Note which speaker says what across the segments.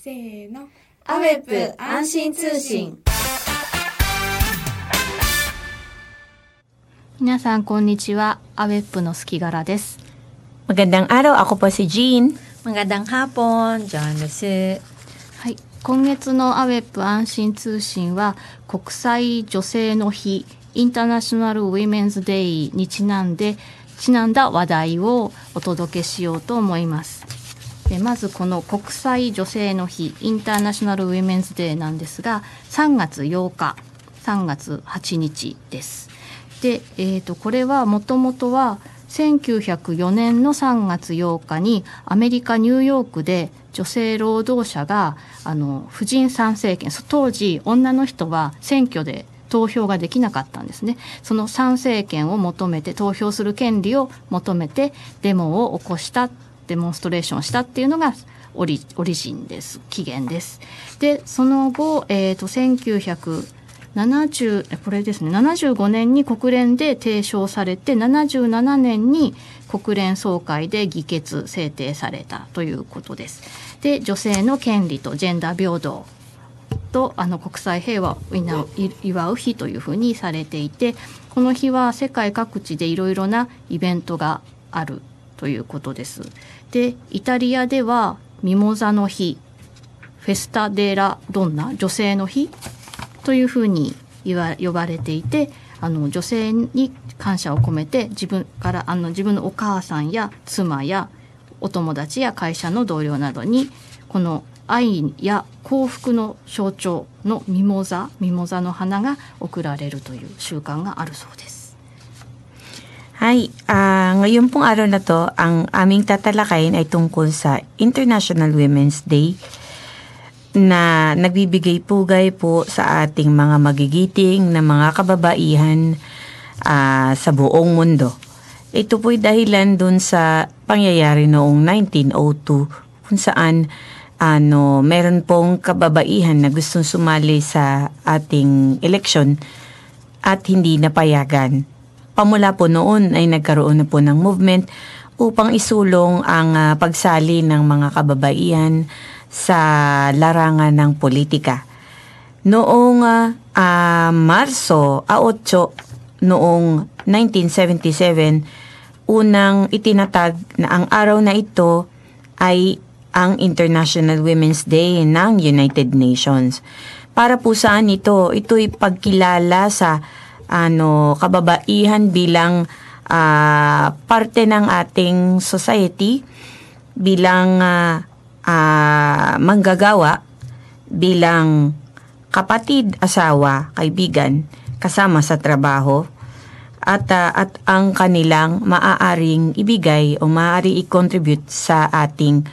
Speaker 1: せーの。アベップ安心通信。
Speaker 2: 皆さんこんにちは。アベップの隙柄です。
Speaker 3: Magandang araw, ako po si Jean.
Speaker 4: Magandang hapon, John です。
Speaker 2: はい、今月のアベップ安心通信は国際女性の日インターナショナルウィメンズデイにちなんだ話題をお届けしようと思います。まずこの国際女性の日インターナショナルウィメンズデーなんですが3月8日3月8日です。で、これはもともとは1904年の3月8日にアメリカニューヨークで女性労働者が婦人参政権、当時女の人は選挙で投票ができなかったんですね。その参政権を求めて投票する権利を求めてデモを起こしたデモンストレーションしたっていうのがオリジンです。起源です。でその後、75年に国連で提唱されて77年に国連総会で議決制定されたということです。で女性の権利とジェンダー平等と国際平和を祝う日というふうにされていて、この日は世界各地でいろいろなイベントがあるということです。でイタリアではミモザの日、フェスタデラドンナ、女性の日というふうに呼ばれていて、女性に感謝を込めて自分のお母さんや妻やお友達や会社の同僚などにこの愛や幸福の象徴のミモザの花が贈られるという習慣があるそうです。
Speaker 3: Hi, ngayon pong araw na to, ang aming tatalakayin ay tungkol sa International Women's Day na nagbibigay pugay po sa ating mga magigiting na mga kababaihan sa buong mundo. Ito po'y dahilan dun sa pangyayari noong 1902 kung saan meron pong kababaihan na gustong sumali sa ating eleksyon at hindi napayagan. Pamula po noon ay nagkaroon na po ng movement upang isulong ang pagsali ng mga kababaihan sa larangan ng politika. Noong Marso 8 noong 1977, unang itinatag na ang araw na ito ay ang International Women's Day ng United Nations. Para po saan ito? Ito'y pagkilala sa kababaihan bilang parte ng ating society, bilang manggagawa, bilang kapatid, asawa, kaibigan, kasama sa trabaho, at ang kanilang maaaring ibigay o maaari i-contribute sa ating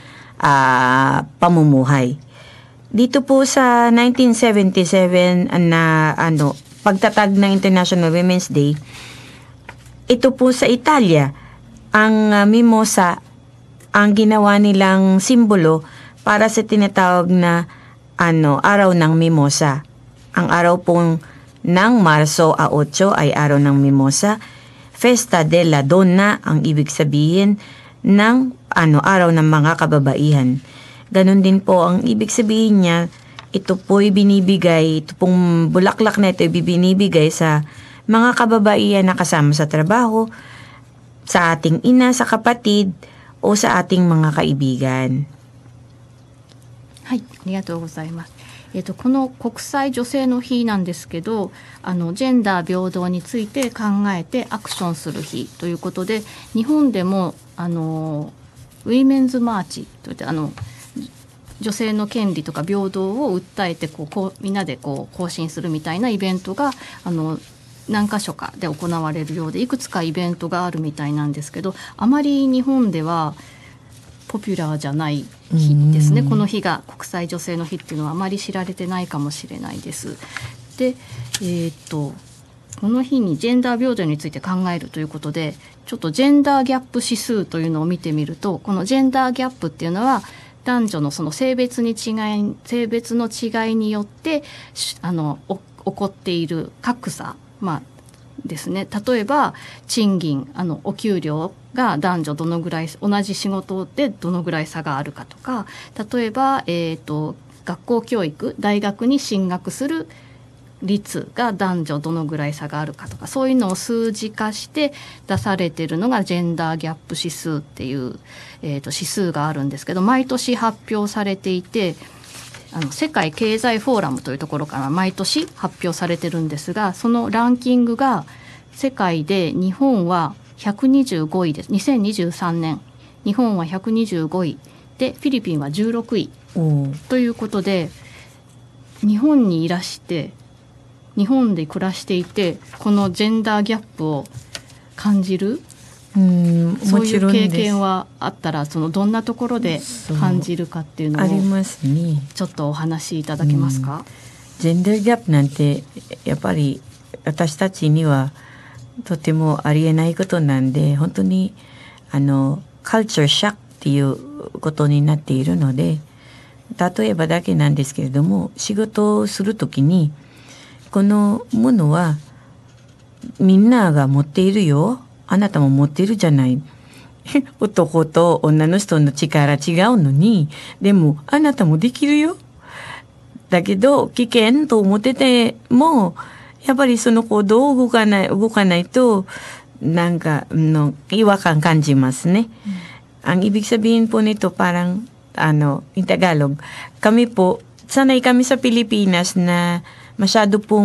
Speaker 3: pamumuhay. Dito po sa 1977 na pagtatag ng International Women's Day, ito po sa Italia, ang mimosa ang ginawa nilang simbolo para sa tinatawag na araw ng mimosa. Ang araw pong ng Marso 8 ay araw ng mimosa. Festa della Donna ang ibig sabihin ng araw ng mga kababaihan. Ganon din po ang ibig sabihin niya. Ito pong bulaklak na ito binibigay sa mga kababaihan na kasama sa trabaho, sa ating ina, sa kapatid, o sa ating mga kaibigan.
Speaker 2: はい、ありがとうございます。この国際女性の日なんですけど、ジェンダー平等について考えてアクションする日ということで、日本でもウィメンズマーチといって女性の権利とか平等を訴えてみんなで行進するみたいなイベントが何か所かで行われるようで、いくつかイベントがあるみたいなんですけど、あまり日本ではポピュラーじゃない日ですね。この日が国際女性の日っていうのはあまり知られてないかもしれないです。で、この日にジェンダー平等について考えるということで、ちょっとジェンダーギャップ指数というのを見てみると、このジェンダーギャップっていうのは男女のその性別の違いによって起こっている格差、ですね。例えば賃金、お給料が男女どのぐらい、同じ仕事でどのぐらい差があるかとか、例えば学校教育、大学に進学する率が男女どのぐらい差があるかとか、そういうのを数字化して出されているのがジェンダーギャップ指数っていう、指数があるんですけど、毎年発表されていて、世界経済フォーラムというところから毎年発表されてるんですが、そのランキングが世界で日本は125位です。2023年日本は125位で、フィリピンは16位ということで、日本にいらして日本で暮らしていてこのジェンダーギャップを感じる、そういう経験はあったら、そのどんなところで感じるかっていうのを
Speaker 3: ありますね。
Speaker 2: ちょっとお話しいただけますか？
Speaker 3: ジェンダーギャップなんてやっぱり私たちにはとてもありえないことなんで、本当にカルチャーショックっていうことになっているので、例えばだけなんですけれども、仕事をするときにこのものはみんなが持っているよ、あなたも持っているじゃない男と女の人の力違うのに、でもあなたもできるよ、だけど危険と思っててもやっぱりその行動を動かないとなんか違和感感じますね。Ang ibig sabihin po nito parang in Tagalog, kami po sanay kami sa Pilipinas na masyado po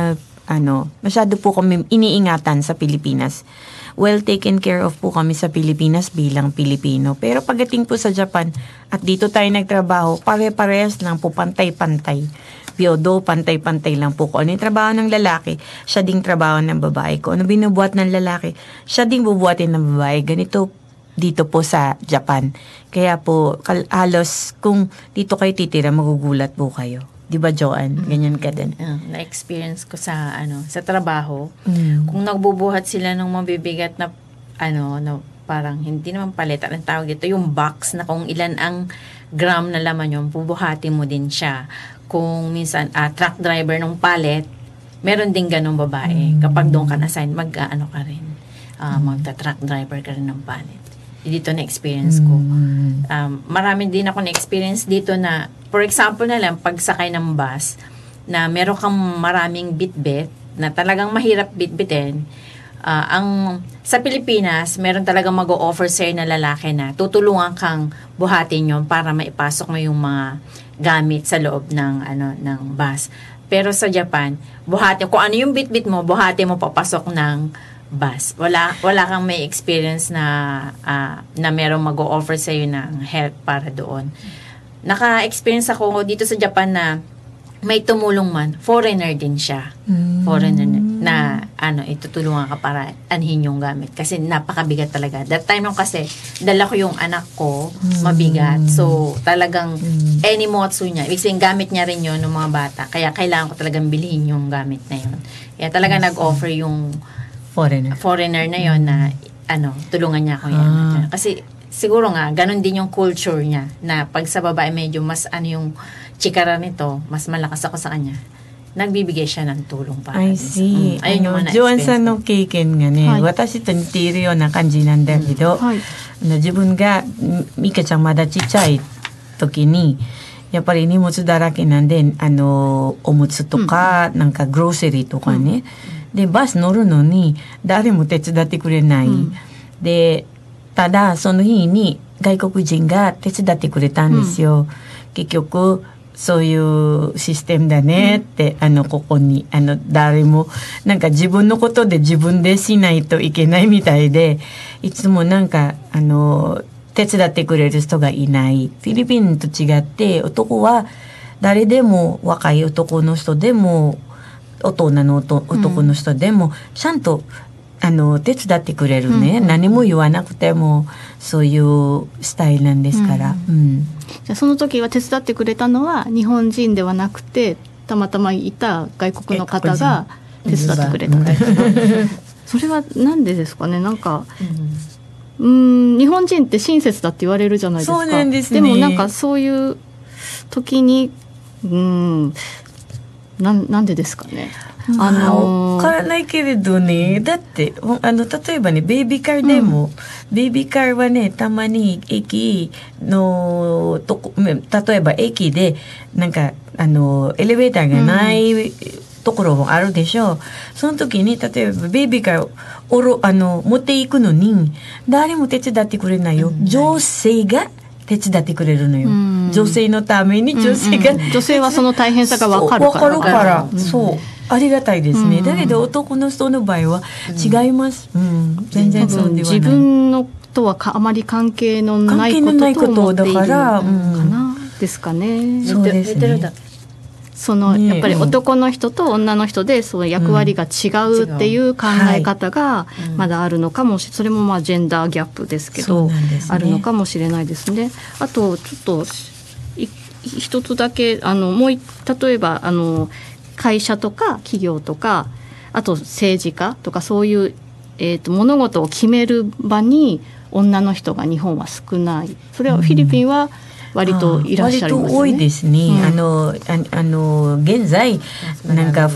Speaker 3: kami iniingatan sa Pilipinas. Well taken care of po kami sa Pilipinas bilang Pilipino. Pero pagdating po sa Japan at dito tayo nagtrabaho, pare-parehas lang po, pantay-pantay. Byodo, pantay-pantay lang po. Kung ano yung trabaho ng lalaki, siya ding trabaho ng babae. Kung ano binubuhat ng lalaki, siya ding bubuhatin ng babae. Ganito dito po sa Japan. Kaya po halos kung dito kayo titira, magugulat po kayo. Di ba, Joanne? Ganyan ka din.
Speaker 4: Na-experience ko sa trabaho. Kung nagbubuhat sila ng mabibigat na na parang hindi naman paleta, ang tawag dito, yung box na kung ilan ang gram na laman yun, bubuhatin mo din siya. Kung minsan truck driver ng pallet, meron din ganong babae. Kapag doon ka na-assign, ka rin. Magta-truck driver ka rin ng pallet. Dito na-experience ko. Marami din ako na-experience dito na, for example na lang, pagsakay ng bus, na meron kang maraming bitbit, na talagang mahirap bitbitin. Sa Pilipinas, meron talagang mag-o-offer sa'yo na lalaki na tutulungan kang buhatin yun para maipasok mo yung mga gamit sa loob ng bus. Pero sa Japan, buhatin, kung ano yung bitbit mo, buhatin mo papasok ng bus. Wala kang may experience na merong mag-o-offer sa iyo ng help para doon. Naka-experience ako dito sa Japan na may tumulong man, foreigner din siya. Foreigner na itutulungan ka para anhin yung gamit kasi napakabigat talaga. That time nung kasi dala ko yung anak ko, mabigat. So talagang any motsu niya, ibig sabihin gamit niya rin yun ng mga bata. Kaya kailangan ko talagang bilhin yung gamit na yun. Kaya talagang nag-offer yung foreigner na yon na tulungan niya ako yan. Kasi siguro nga ganun din yung culture niya na pag sa babae medyo mas yung chikara nito, mas malakas ako sa kanya. Nagbibigay siya ng tulong para.
Speaker 3: I see.
Speaker 4: Ayun yung
Speaker 3: Joanさんの経験がね、私と似ているような感じなんだけど、自分がミカちゃんまだちっちゃい時にやっぱり荷物だらけなんで、おむつとか、なんかグローセリーとかね。でバス乗るのに誰も手伝ってくれない、でただその日に外国人が手伝ってくれたんですよ、結局そういうシステムだねって、ここに誰もなんか自分のことで自分でしないといけないみたいで、いつもなんか手伝ってくれる人がいない。フィリピンと違って男は誰でも、若い男の人でも大人の男の人でもちゃんと手伝ってくれるね、何も言わなくてもそういうスタイルなんですから、
Speaker 2: じゃあその時は手伝ってくれたのは日本人ではなくてたまたまいた外国の方が手伝ってくれたそれはなんでですかね。なんか日本人って親切だって言われるじゃないですか。
Speaker 3: そうなんですね。
Speaker 2: でもなんかそういう時になんでですかね。
Speaker 3: わからないけれどね、だって例えばね、ベイビーカーでも、ベイビーカーはね、たまに駅のとこ、例えば駅でなんかエレベーターがないところもあるでしょう。その時に例えばベイビーカーを持っていくのに誰も手伝ってくれないよ。女性が手伝ってくれるのよ。女性のために女性が、
Speaker 2: 女性はその大変さが分かるから。
Speaker 3: そうありがたいですね。だけど男の人の場合は違います。全然そうではない。
Speaker 2: 自分のとはあまり関係のないことと思っているかなですかね。
Speaker 3: そうですね。
Speaker 2: やっぱり男の人と女の人でそう役割が違うっていう考え方がまだあるのかもそれもまあジェンダーギャップですけど、あるのかもしれないですね。あとちょっと一つだけ例えば会社とか企業とかあと政治家とかそういう、物事を決める場に女の人が日本は少ない。それはフィリピンは割といらっしゃいますよね。
Speaker 3: 割と多いですね。現在なんか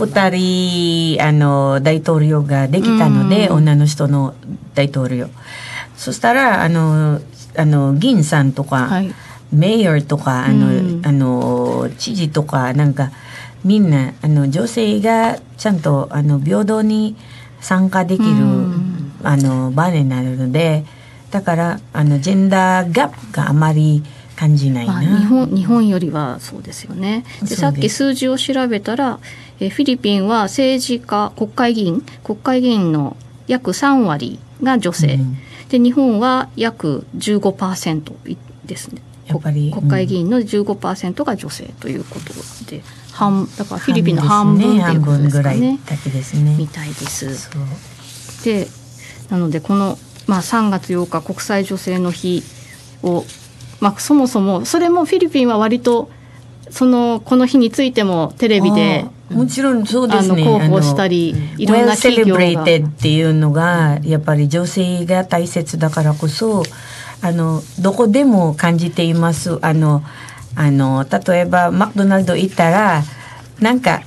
Speaker 3: 2人大統領ができたので、女の人の大統領。そしたら議員さんとか、メイヤーとか知事とかなんかみんな女性がちゃんと平等に参加できる場になるので、だからジェンダーギャップがあまり感じないな。
Speaker 2: 日本よりはそうですよね。でさっき数字を調べたら、フィリピンは政治家国会議員の約3割が女性、で日本は約 15% ですね。やっぱり国会議員の 15% が女性ということで、だからフィリピンの半分っていうことですかね。みたいです。でなのでこの、3月8日国際女性の日を、そもそもそれもフィリピンは割とこの日についてもテレビで
Speaker 3: もちろんそうですね、
Speaker 2: 広報したりいろんな企業が
Speaker 3: Well celebrated っていうのがやっぱり女性が大切だからこそどこでも感じています。例えばマクドナルド行ったらなんか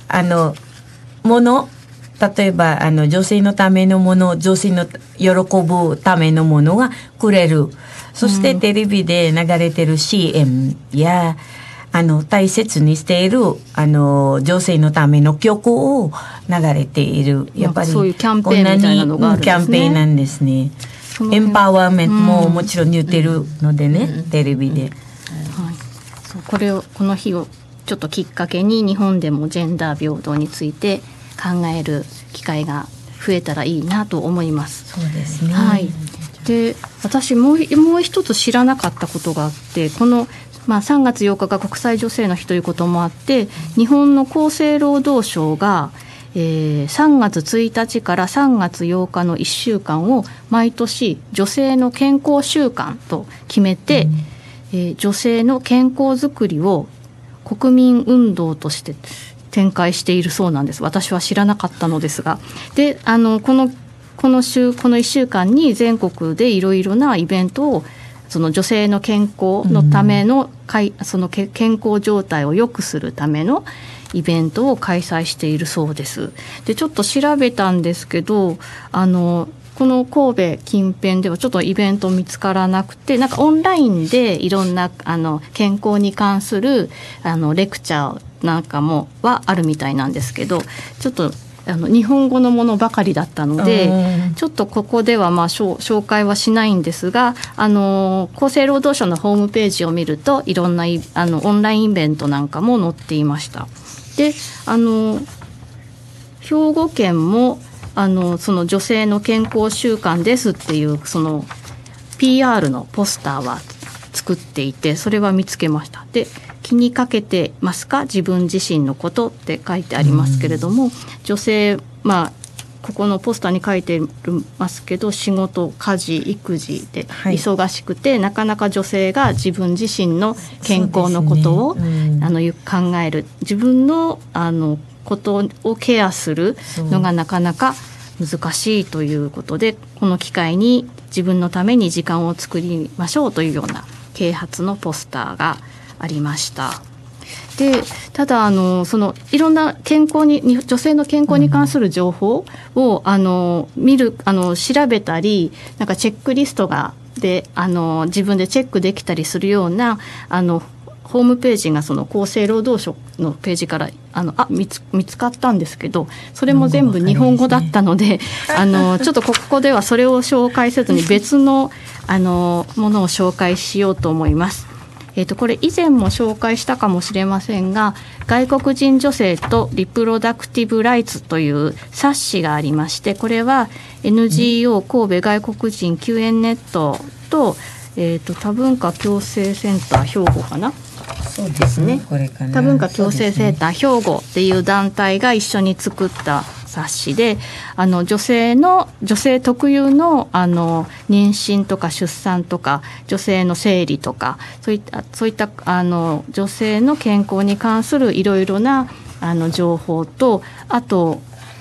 Speaker 3: 例えば女性のためのもの、女性の喜ぶためのものがくれる。そしてテレビで流れてる CM や大切にしている女性のための曲を流れている。やっぱり
Speaker 2: そういうキャンペーンみたいなのがあるんですね。
Speaker 3: キャンペーンなんですね。エンパワーメントももちろん言ってるのでね、テレビで。
Speaker 2: この日をちょっときっかけに日本でもジェンダー平等について考える機会が増えたらいいなと思います。
Speaker 3: そうですね。
Speaker 2: で私もう一つ知らなかったことがあって、この、3月8日が国際女性の日ということもあって、日本の厚生労働省が、3月1日から3月8日の1週間を毎年女性の健康週間と決めて、女性の健康づくりを国民運動として展開しているそうなんです。私は知らなかったのですが、でこの1週間に全国でいろいろなイベントをその女性の健康のための、その健康状態を良くするためのイベントを開催しているそうです。でちょっと調べたんですけどこの神戸近辺ではちょっとイベント見つからなくて、なんかオンラインでいろんな健康に関するレクチャーなんかもはあるみたいなんですけど、ちょっと日本語のものばかりだったので、ちょっとここでは紹介はしないんですが、厚生労働省のホームページを見るといろんなオンラインイベントなんかも載っていました。で兵庫県もその女性の健康習慣ですっていうその PR のポスターは作っていて、それは見つけました。で気にかけてますか自分自身のことって書いてありますけれども、女性ここのポスターに書いてますけど、仕事家事育児で忙しくて、なかなか女性が自分自身の健康のことを、考える自分のことをケアするのがなかなか難しいということで、この機会に自分のために時間を作りましょうというような啓発のポスターがありました。 でただそのいろんな健康に女性の健康に関する情報を見る調べたりなんかチェックリストで自分でチェックできたりするようなホームページがその厚生労働省のページから見つかったんですけど、それも全部日本語だったので、ちょっとここではそれを紹介せずに別のものを紹介しようと思います。これ以前も紹介したかもしれませんが、外国人女性とリプロダクティブライツという冊子がありまして、これは NGO 神戸外国人救援ネットと、多文化共生センター兵庫かな、
Speaker 3: そうですね、これかな、
Speaker 2: 多文化共生センター兵庫っていう団体が一緒に作った冊子で、女性特有の妊娠とか出産とか女性の生理とかそういった女性の健康に関するいろいろな情報と、あと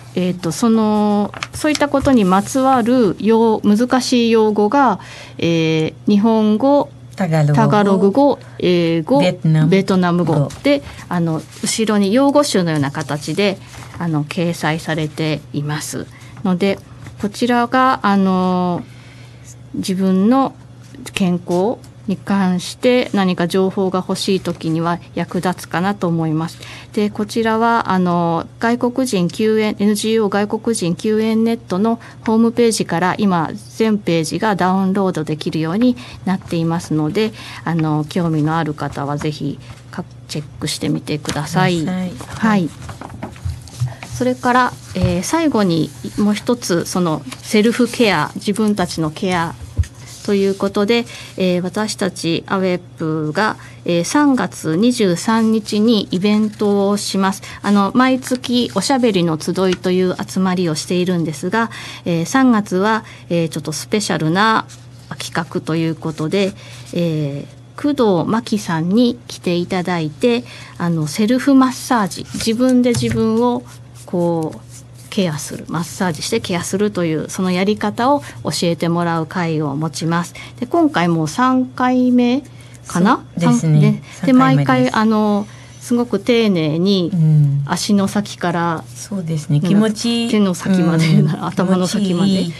Speaker 2: そういったことにまつわる難しい用語が、日本語、タガログ語、英語、ベトナム語で後ろに用語集のような形で掲載されていますので、こちらが自分の健康に関して何か情報が欲しいときには役立つかなと思います。でこちらは外国人救援 NGO 外国人救援ネットのホームページから今全ページがダウンロードできるようになっていますので、興味のある方はぜひチェックしてみてください。はい。それから、最後にもう一つそのセルフケア、自分たちのケアということで、私たちアウェップが、3月23日にイベントをします。毎月おしゃべりの集いという集まりをしているんですが、3月は、ちょっとスペシャルな企画ということで、工藤真希さんに来ていただいてセルフマッサージ、自分で自分をこうケアする、マッサージしてケアするというそのやり方を教えてもらう会を持ちます。で今回もう3回目かな
Speaker 3: ですね。
Speaker 2: で毎回すごく丁寧に足の先から、
Speaker 3: そうですね、気持ち
Speaker 2: 手の先まで、頭の先まで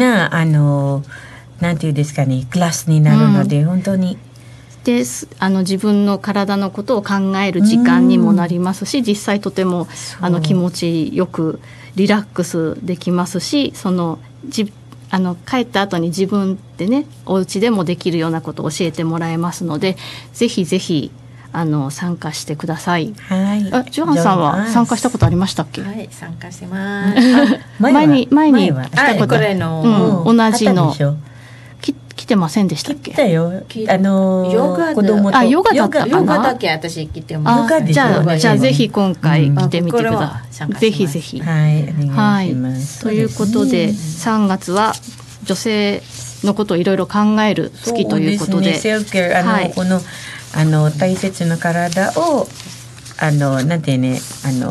Speaker 3: なんていうんですかね、クラスになるので、本当に
Speaker 2: で自分の体のことを考える時間にもなりますし、実際とても気持ちよくリラックスできますし、帰った後に自分でねお家でもできるようなことを教えてもらえますので、ぜひぜひ参加してください。
Speaker 3: はい。
Speaker 2: ジョハンさんは参加したことありましたっけ？
Speaker 4: はい、参加してます。
Speaker 2: 前にしたこと、
Speaker 4: これの、
Speaker 2: 同じの来てませんでしたっけ？
Speaker 3: 来たよ。
Speaker 4: ヨガ
Speaker 3: 子供と
Speaker 2: ヨガだったかな。
Speaker 4: ヨガだけ私来てます。
Speaker 2: じゃあぜひ今回来てみてください。ぜひぜひ。
Speaker 3: はい、お願いします。
Speaker 2: ということで3月は女性のことをいろいろ考える月ということで、
Speaker 3: セルフケアこの大切な体をなんてね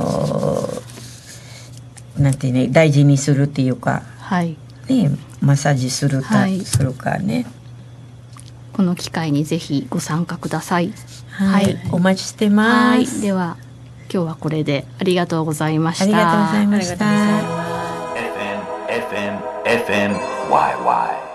Speaker 3: 大事にするっていうか、
Speaker 2: はい
Speaker 3: ね、マッサージするかね、
Speaker 2: この機会にぜひご参加ください。
Speaker 3: はい、お待ちしてます。
Speaker 2: では今日はこれでありがとうございました。
Speaker 3: ありがとうございました。
Speaker 5: FM YY